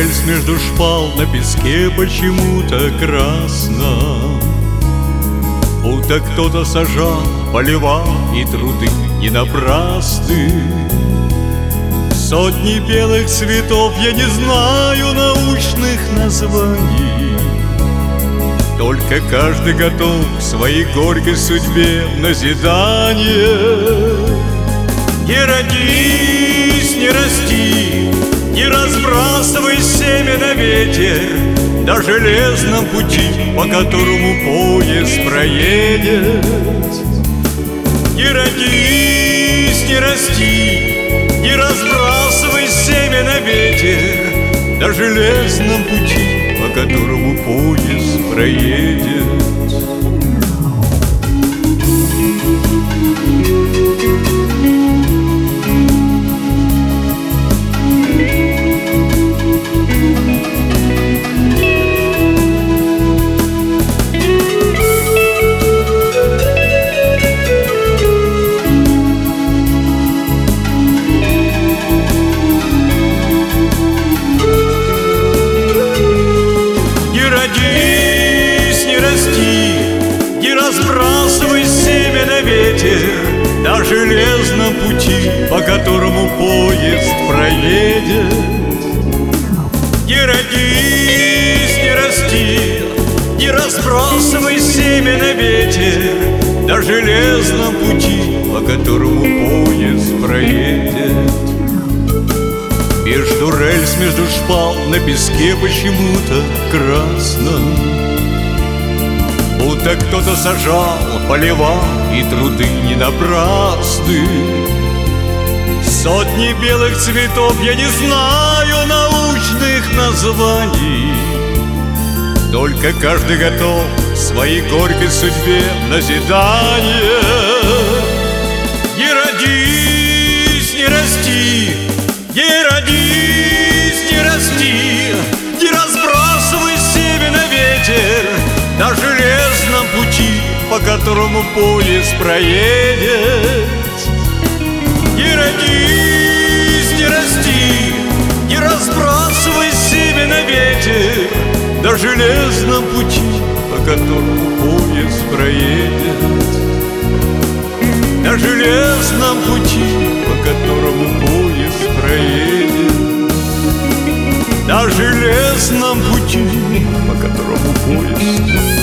рельс между шпал на песке почему-то красном. Будто кто-то сажал, поливал, и труды не напрасны. Сотни белых цветов, я не знаю научных названий. Только каждый готов к своей горькой судьбе назидание. Не родись, не расти, не разбрасывай семя на ветер на железном пути, по которому поезд проедет. Не родись, не расти, не разбрасывай семя на ветер на железном пути, по которому поезд проедет. Разбрасывай семя на ветер на железном пути, по которому поезд проедет. Не родись, не расти, не разбрасывай семя на ветер на железном пути, по которому поезд проедет. Между рельс, между шпал на песке почему-то красном. Будто кто-то сажал, поливал, и труды не напрасны. Сотни белых цветов, я не знаю научных названий. Только каждый готов к своей горькой судьбе назидание. Не родись, не расти, не родись, не расти, не разбрасывай семя на ветер на железном пути, по которому поезд проедет. Не родись, не расти, не разбрасывай семя на ветер на железном пути, по которому поезд проедет. На железном пути, по которому поезд проедет. На железном пути, по которому поезд